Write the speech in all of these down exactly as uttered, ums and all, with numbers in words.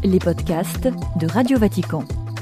les podcasts de Radio Vatican.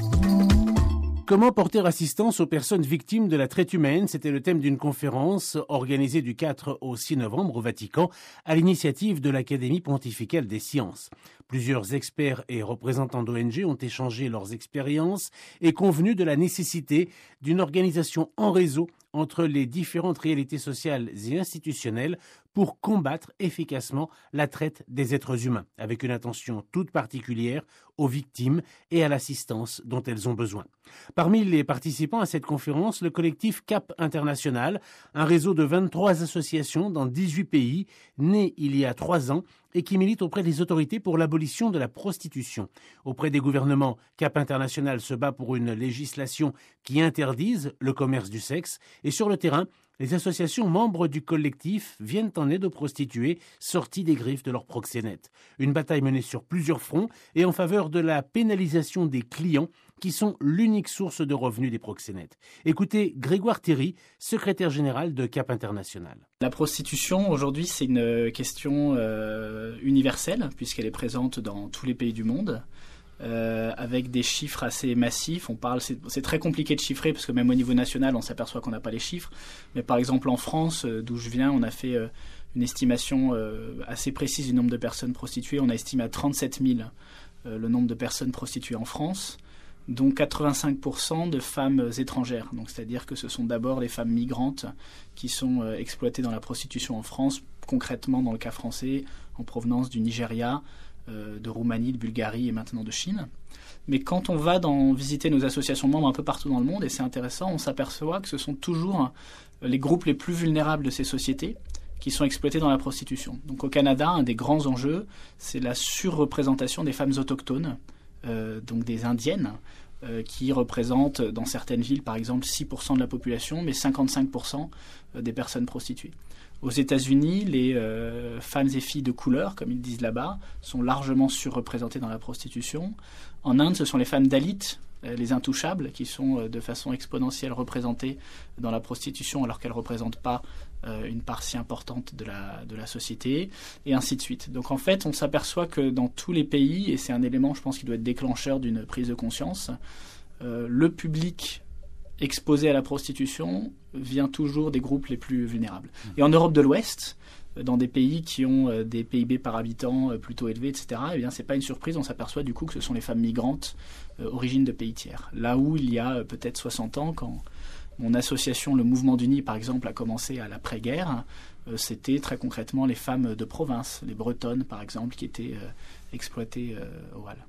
Comment porter assistance aux personnes victimes de la traite humaine? C'était le thème d'une conférence organisée du quatre au six novembre au Vatican à l'initiative de l'Académie pontificale des sciences. Plusieurs experts et représentants d'O N G ont échangé leurs expériences et convenu de la nécessité d'une organisation en réseau entre les différentes réalités sociales et institutionnelles pour combattre efficacement la traite des êtres humains, avec une attention toute particulière aux victimes et à l'assistance dont elles ont besoin. Parmi les participants à cette conférence, le collectif Cap International, un réseau de vingt-trois associations dans dix-huit pays, né il y a trois ans et qui milite auprès des autorités pour l'abolition de la prostitution. Auprès des gouvernements, Cap International se bat pour une législation qui interdise le commerce du sexe et sur le terrain, les associations membres du collectif viennent en aide aux prostituées sorties des griffes de leurs proxénètes. Une bataille menée sur plusieurs fronts et en faveur de la pénalisation des clients qui sont l'unique source de revenus des proxénètes. Écoutez Grégoire Théry, secrétaire général de Cap International. La prostitution, aujourd'hui, c'est une question euh, universelle puisqu'elle est présente dans tous les pays du monde. Euh, avec des chiffres assez massifs. On parle, c'est, c'est très compliqué de chiffrer parce que même au niveau national, on s'aperçoit qu'on n'a pas les chiffres. Mais par exemple en France, euh, d'où je viens, on a fait euh, une estimation euh, assez précise du nombre de personnes prostituées. On a estimé à trente-sept mille euh, le nombre de personnes prostituées en France, dont quatre-vingt-cinq pour cent de femmes étrangères. Donc, c'est-à-dire que ce sont d'abord les femmes migrantes qui sont euh, exploitées dans la prostitution en France, concrètement dans le cas français, en provenance du Nigeria, de Roumanie, de Bulgarie et maintenant de Chine. Mais quand on va dans, visiter nos associations membres un peu partout dans le monde, et c'est intéressant, on s'aperçoit que ce sont toujours les groupes les plus vulnérables de ces sociétés qui sont exploités dans la prostitution. Donc au Canada, un des grands enjeux, c'est la surreprésentation des femmes autochtones, euh, donc des indiennes, euh, qui représentent dans certaines villes, par exemple, six pour cent de la population, mais cinquante-cinq pour cent des personnes prostituées. Aux États-Unis, les euh, femmes et filles de couleur, comme ils disent là-bas, sont largement surreprésentées dans la prostitution. En Inde, ce sont les femmes dalits, euh, les intouchables, qui sont euh, de façon exponentielle représentées dans la prostitution alors qu'elles ne représentent pas euh, une part si importante de la, de la société, et ainsi de suite. Donc en fait, on s'aperçoit que dans tous les pays, et c'est un élément, je pense, qui doit être déclencheur d'une prise de conscience, euh, le public exposé à la prostitution vient toujours des groupes les plus vulnérables. Et en Europe de l'Ouest, dans des pays qui ont des P I B par habitant plutôt élevés, et cetera, eh bien, c'est pas une surprise, on s'aperçoit du coup que ce sont les femmes migrantes euh, origines de pays tiers. Là où il y a peut-être soixante ans, quand mon association, le Mouvement d'Uni, par exemple, a commencé à l'après-guerre, euh, c'était très concrètement les femmes de province, les Bretonnes, par exemple, qui étaient euh, exploitées euh, au Hall.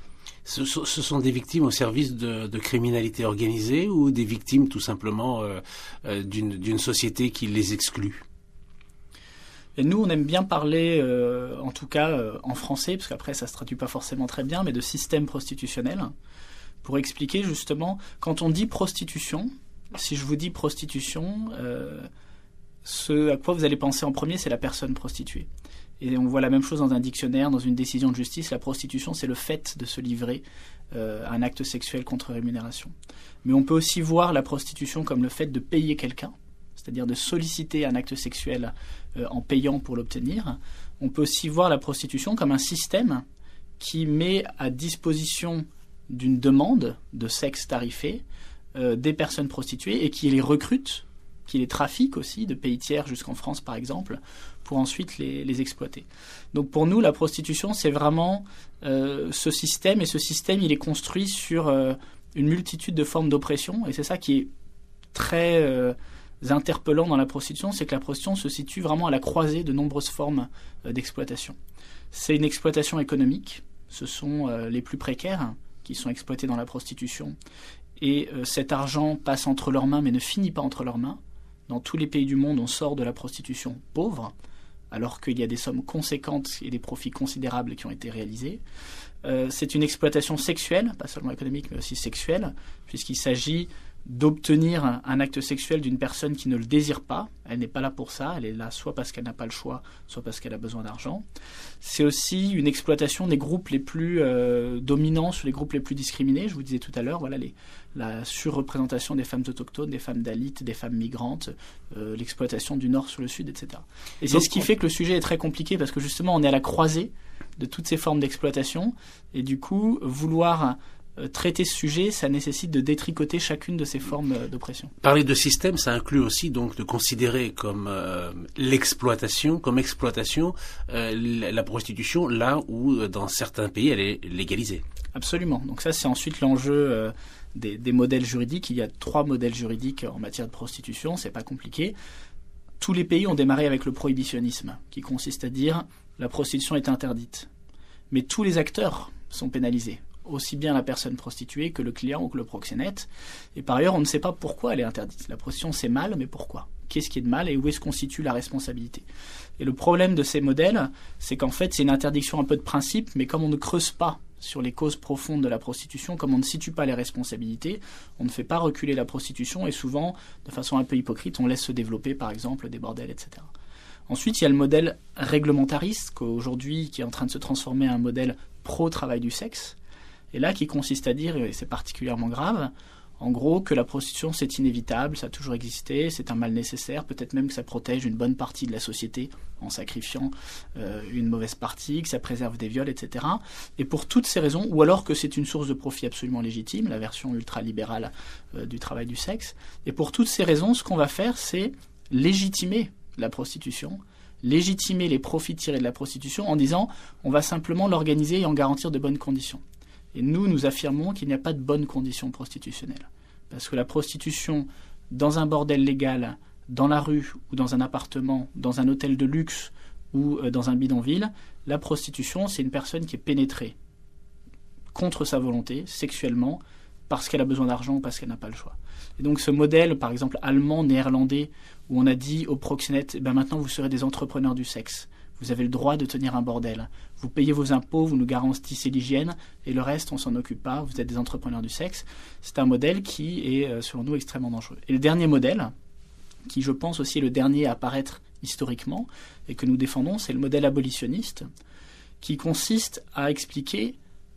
Ce, ce sont des victimes au service de, de criminalité organisée ou des victimes tout simplement euh, euh, d'une, d'une société qui les exclut? Et nous, on aime bien parler, euh, en tout cas euh, en français, parce qu'après ça ne se traduit pas forcément très bien, mais de système prostitutionnel, pour expliquer justement, quand on dit prostitution, si je vous dis prostitution, euh, ce à quoi vous allez penser en premier, c'est la personne prostituée. Et on voit la même chose dans un dictionnaire, dans une décision de justice. La prostitution, c'est le fait de se livrer euh, à un acte sexuel contre rémunération. Mais on peut aussi voir la prostitution comme le fait de payer quelqu'un, c'est-à-dire de solliciter un acte sexuel euh, en payant pour l'obtenir. On peut aussi voir la prostitution comme un système qui met à disposition d'une demande de sexe tarifé euh, des personnes prostituées et qui les recrute, qui les trafique aussi, de pays tiers jusqu'en France par exemple, pour ensuite les, les exploiter. Donc pour nous, la prostitution, c'est vraiment euh, ce système, et ce système, il est construit sur euh, une multitude de formes d'oppression, et c'est ça qui est très euh, interpellant dans la prostitution, c'est que la prostitution se situe vraiment à la croisée de nombreuses formes euh, d'exploitation. C'est une exploitation économique, ce sont euh, les plus précaires qui sont exploités dans la prostitution, et euh, cet argent passe entre leurs mains, mais ne finit pas entre leurs mains. Dans tous les pays du monde, on sort de la prostitution pauvre, alors qu'il y a des sommes conséquentes et des profits considérables qui ont été réalisés. Euh, c'est une exploitation sexuelle, pas seulement économique, mais aussi sexuelle, puisqu'il s'agit d'obtenir un acte sexuel d'une personne qui ne le désire pas. Elle n'est pas là pour ça, elle est là soit parce qu'elle n'a pas le choix, soit parce qu'elle a besoin d'argent. C'est aussi une exploitation des groupes les plus euh, dominants sur les groupes les plus discriminés. Je vous disais tout à l'heure, voilà, les, la surreprésentation des femmes autochtones, des femmes dalits, des femmes migrantes, euh, l'exploitation du nord sur le sud, et cetera. Et c'est Donc, ce qui fait que le sujet est très compliqué, parce que justement on est à la croisée de toutes ces formes d'exploitation. Et du coup, vouloir euh, traiter ce sujet, ça nécessite de détricoter chacune de ces formes euh, d'oppression. Parler de système, ça inclut aussi donc de considérer comme euh, l'exploitation, comme exploitation, euh, la, la prostitution, là où euh, dans certains pays elle est légalisée. Absolument. Donc ça, c'est ensuite l'enjeu euh, des, des modèles juridiques. Il y a trois modèles juridiques en matière de prostitution, c'est pas compliqué. Tous les pays ont démarré avec le prohibitionnisme, qui consiste à dire la prostitution est interdite. Mais tous les acteurs sont pénalisés, aussi bien la personne prostituée que le client ou que le proxénète. Et par ailleurs, on ne sait pas pourquoi elle est interdite. La prostitution, c'est mal, mais pourquoi ? Qu'est-ce qui est de mal et où est-ce qu'on situe la responsabilité ? Et le problème de ces modèles, c'est qu'en fait, c'est une interdiction un peu de principe, mais comme on ne creuse pas sur les causes profondes de la prostitution, comme on ne situe pas les responsabilités, on ne fait pas reculer la prostitution et souvent, de façon un peu hypocrite, on laisse se développer, par exemple, des bordels, et cetera. Ensuite, il y a le modèle réglementariste, qu'aujourd'hui, qui est en train de se transformer en un modèle pro-travail du sexe, et là, qui consiste à dire, et c'est particulièrement grave, en gros, que la prostitution, c'est inévitable, ça a toujours existé, c'est un mal nécessaire, peut-être même que ça protège une bonne partie de la société en sacrifiant euh, une mauvaise partie, que ça préserve des viols, et cetera. Et pour toutes ces raisons, ou alors que c'est une source de profit absolument légitime, la version ultralibérale euh, du travail du sexe, et pour toutes ces raisons, ce qu'on va faire, c'est légitimer la prostitution, légitimer les profits tirés de la prostitution en disant on va simplement l'organiser et en garantir de bonnes conditions. Et nous, nous affirmons qu'il n'y a pas de bonnes conditions prostitutionnelles. Parce que la prostitution, dans un bordel légal, dans la rue ou dans un appartement, dans un hôtel de luxe ou euh, dans un bidonville, la prostitution, c'est une personne qui est pénétrée contre sa volonté, sexuellement, parce qu'elle a besoin d'argent ou parce qu'elle n'a pas le choix. Et donc ce modèle, par exemple, allemand, néerlandais, où on a dit aux proxénètes, eh ben maintenant vous serez des entrepreneurs du sexe. Vous avez le droit de tenir un bordel. Vous payez vos impôts, vous nous garantissez l'hygiène, et le reste, on s'en occupe pas. Vous êtes des entrepreneurs du sexe. C'est un modèle qui est, selon nous, extrêmement dangereux. Et le dernier modèle, qui je pense aussi est le dernier à apparaître historiquement, et que nous défendons, c'est le modèle abolitionniste, qui consiste à expliquer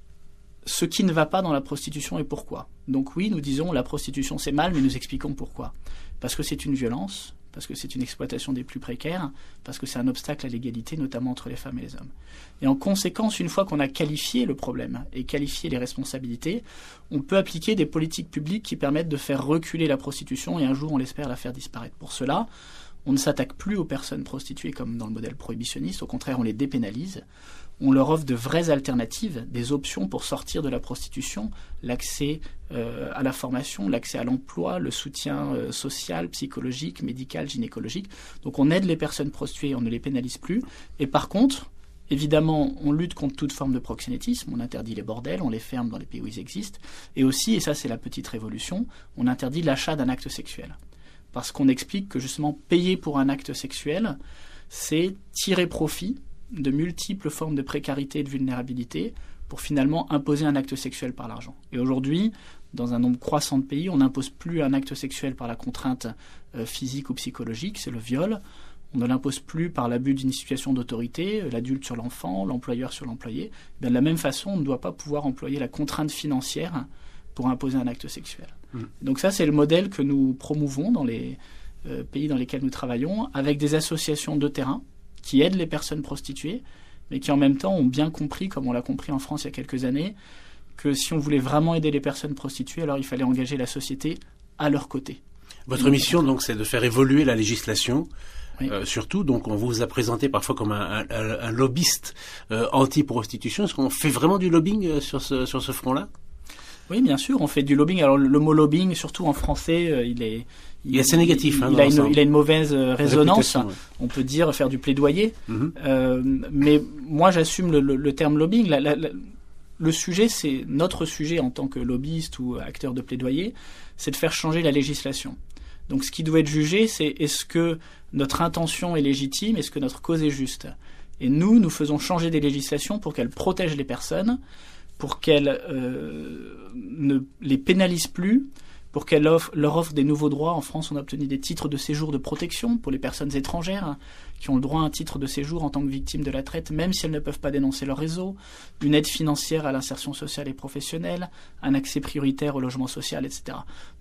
ce qui ne va pas dans la prostitution et pourquoi. Donc oui, nous disons la prostitution c'est mal, mais nous expliquons pourquoi. Parce que c'est une violence, parce que c'est une exploitation des plus précaires, parce que c'est un obstacle à l'égalité, notamment entre les femmes et les hommes. Et en conséquence, une fois qu'on a qualifié le problème et qualifié les responsabilités, on peut appliquer des politiques publiques qui permettent de faire reculer la prostitution et un jour, on l'espère, la faire disparaître. Pour cela, on ne s'attaque plus aux personnes prostituées comme dans le modèle prohibitionniste, au contraire, on les dépénalise. On leur offre de vraies alternatives, des options pour sortir de la prostitution, l'accès euh, à la formation, l'accès à l'emploi, le soutien euh, social, psychologique, médical, gynécologique. Donc on aide les personnes prostituées, on ne les pénalise plus. Et par contre, évidemment, on lutte contre toute forme de proxénétisme, on interdit les bordels, on les ferme dans les pays où ils existent. Et aussi, et ça c'est la petite révolution, on interdit l'achat d'un acte sexuel. Parce qu'on explique que justement payer pour un acte sexuel, c'est tirer profit de multiples formes de précarité et de vulnérabilité pour finalement imposer un acte sexuel par l'argent. Et aujourd'hui, dans un nombre croissant de pays, on n'impose plus un acte sexuel par la contrainte euh, physique ou psychologique, c'est le viol. On ne l'impose plus par l'abus d'une situation d'autorité, l'adulte sur l'enfant, l'employeur sur l'employé. Bien, de la même façon, on ne doit pas pouvoir employer la contrainte financière pour imposer un acte sexuel. Mmh. Donc ça, c'est le modèle que nous promouvons dans les euh, pays dans lesquels nous travaillons, avec des associations de terrain qui aident les personnes prostituées, mais qui en même temps ont bien compris, comme on l'a compris en France il y a quelques années, que si on voulait vraiment aider les personnes prostituées, alors il fallait engager la société à leur côté. Votre donc, mission, donc, c'est de faire évoluer la législation. Oui. Euh, surtout, donc, on vous a présenté parfois comme un, un, un lobbyiste euh, anti-prostitution. Est-ce qu'on fait vraiment du lobbying euh, sur ce, sur ce front-là ? Oui, bien sûr, on fait du lobbying. Alors, le mot lobbying, surtout en français, euh, il est... Il, il est assez négatif. Il, hein, il, a une, il a une mauvaise euh, résonance. Ouais. On peut dire faire du plaidoyer. Mm-hmm. Euh, mais moi, j'assume le, le, le terme lobbying. La, la, la, le sujet, c'est notre sujet en tant que lobbyiste ou acteur de plaidoyer, c'est de faire changer la législation. Donc, ce qui doit être jugé, c'est est-ce que notre intention est légitime, est-ce que notre cause est juste. Et nous, nous faisons changer des législations pour qu'elles protègent les personnes, pour qu'elles euh, ne les pénalisent plus, pour qu'elle offre, leur offre des nouveaux droits. En France, on a obtenu des titres de séjour de protection pour les personnes étrangères qui ont le droit à un titre de séjour en tant que victimes de la traite, même si elles ne peuvent pas dénoncer leur réseau, une aide financière à l'insertion sociale et professionnelle, un accès prioritaire au logement social, et cetera. Donc,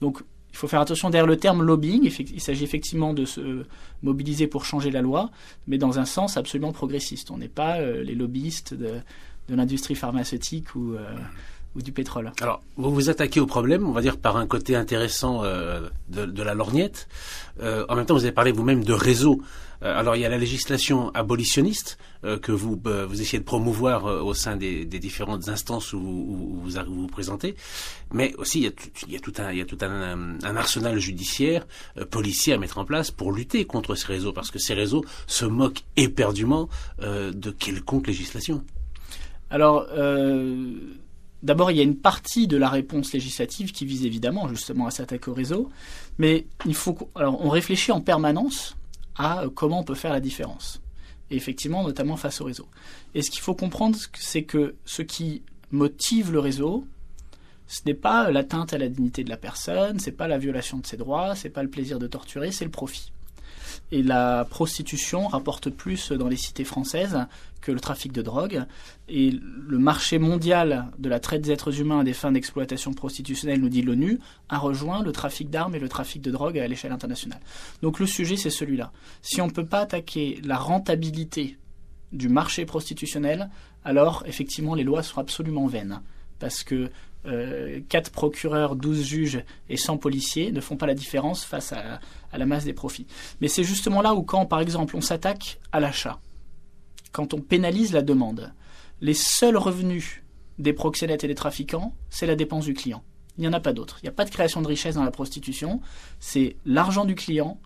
il faut faire attention derrière le terme lobbying. Il s'agit effectivement de se mobiliser pour changer la loi, mais dans un sens absolument progressiste. On n'est pas euh, les lobbyistes de, de l'industrie pharmaceutique ou, euh, ou du pétrole. Alors, vous vous attaquez au problème, on va dire, par un côté intéressant euh, de, de la lorgnette. Euh, en même temps, vous avez parlé vous-même de réseau. Euh, alors, il y a la législation abolitionniste euh, que vous euh, vous essayez de promouvoir euh, au sein des, des différentes instances où, où, où vous, vous vous présentez. Mais aussi, il y a tout, il y a tout un, il y a tout un, un arsenal judiciaire, euh, policier à mettre en place pour lutter contre ces réseaux, parce que ces réseaux se moquent éperdument euh, de quelconque législation. Alors, euh, d'abord, il y a une partie de la réponse législative qui vise évidemment justement à s'attaquer au réseau, mais il faut, alors, on réfléchit en permanence à comment on peut faire la différence. Et effectivement, notamment face au réseau. Et ce qu'il faut comprendre, c'est que ce qui motive le réseau, ce n'est pas l'atteinte à la dignité de la personne, c'est pas la violation de ses droits, c'est pas le plaisir de torturer, c'est le profit. Et la prostitution rapporte plus dans les cités françaises que le trafic de drogue. Et le marché mondial de la traite des êtres humains à des fins d'exploitation prostitutionnelle, nous dit l'ONU, a rejoint le trafic d'armes et le trafic de drogue à l'échelle internationale. Donc le sujet, c'est celui-là. Si on ne peut pas attaquer la rentabilité du marché prostitutionnel, alors effectivement les lois sont absolument vaines. Parce que Euh, quatre procureurs, douze juges et cent policiers ne font pas la différence face à, à la masse des profits. Mais c'est justement là où quand, par exemple, on s'attaque à l'achat, quand on pénalise la demande, les seuls revenus des proxénètes et des trafiquants, c'est la dépense du client. Il n'y en a pas d'autre. Il n'y a pas de création de richesse dans la prostitution. C'est l'argent du client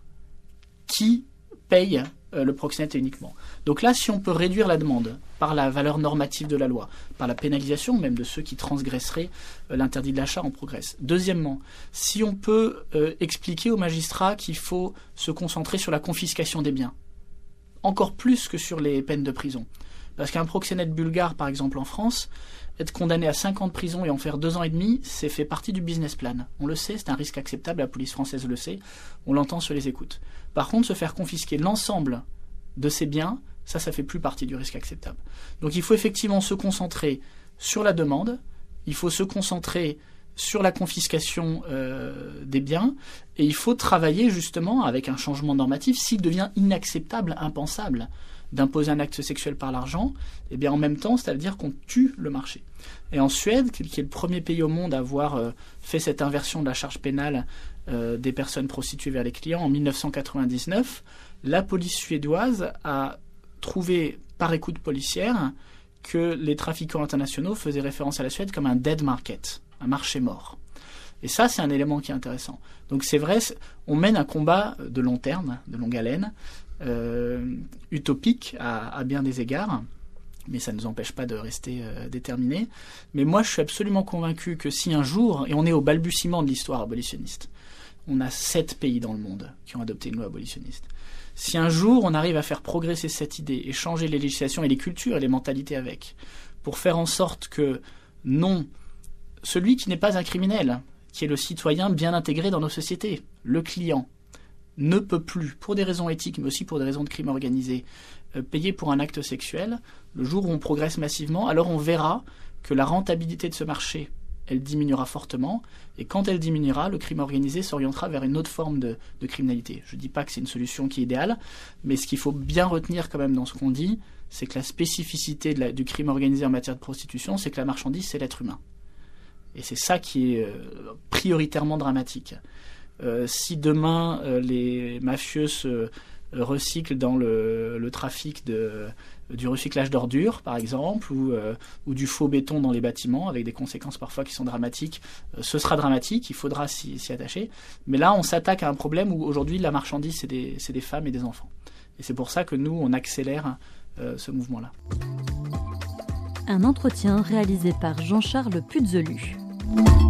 qui paye euh, le proxénète uniquement. Donc là, si on peut réduire la demande par la valeur normative de la loi, par la pénalisation même de ceux qui transgresseraient euh, l'interdit de l'achat, on progresse. Deuxièmement, si on peut euh, expliquer aux magistrats qu'il faut se concentrer sur la confiscation des biens, encore plus que sur les peines de prison. Parce qu'un proxénète bulgare, par exemple en France, être condamné à cinq ans de prison et en faire deux ans et demi, c'est fait partie du business plan. On le sait, c'est un risque acceptable, la police française le sait, on l'entend sur les écoutes. Par contre, se faire confisquer l'ensemble de ses biens, ça, ça fait plus partie du risque acceptable. Donc il faut effectivement se concentrer sur la demande, il faut se concentrer sur la confiscation euh, des biens, et il faut travailler justement avec un changement normatif s'il devient inacceptable, impensable d'imposer un acte sexuel par l'argent, et bien en même temps, c'est-à-dire qu'on tue le marché. Et en Suède, qui est le premier pays au monde à avoir euh, fait cette inversion de la charge pénale euh, des personnes prostituées vers les clients, en dix-neuf cent quatre-vingt-dix-neuf, la police suédoise a trouvé par écoute policière que les trafiquants internationaux faisaient référence à la Suède comme un dead market, un marché mort. Et ça, c'est un élément qui est intéressant. Donc c'est vrai, on mène un combat de long terme, de longue haleine, euh, utopique à, à bien des égards, mais ça ne nous empêche pas de rester euh, déterminés. Mais moi, je suis absolument convaincu que si un jour, et on est au balbutiement de l'histoire abolitionniste, on a sept pays dans le monde qui ont adopté une loi abolitionniste. Si un jour, on arrive à faire progresser cette idée et changer les législations et les cultures et les mentalités avec, pour faire en sorte que, non, celui qui n'est pas un criminel, qui est le citoyen bien intégré dans nos sociétés, le client, ne peut plus, pour des raisons éthiques, mais aussi pour des raisons de crime organisé, euh, payer pour un acte sexuel. Le jour où on progresse massivement, alors on verra que la rentabilité de ce marché, elle diminuera fortement, et quand elle diminuera, le crime organisé s'orientera vers une autre forme de, de criminalité. Je ne dis pas que c'est une solution qui est idéale, mais ce qu'il faut bien retenir quand même dans ce qu'on dit, c'est que la spécificité de la, du crime organisé en matière de prostitution, c'est que la marchandise, c'est l'être humain. Et c'est ça qui est euh, prioritairement dramatique. Euh, si demain euh, les mafieux se euh, recyclent dans le, le trafic de, du recyclage d'ordures, par exemple, ou, euh, ou du faux béton dans les bâtiments, avec des conséquences parfois qui sont dramatiques, euh, ce sera dramatique, il faudra s'y, s'y attacher. Mais là, on s'attaque à un problème où aujourd'hui, la marchandise, c'est des, c'est des femmes et des enfants. Et c'est pour ça que nous, on accélère euh, ce mouvement-là. Un entretien réalisé par Jean-Charles Puzelu.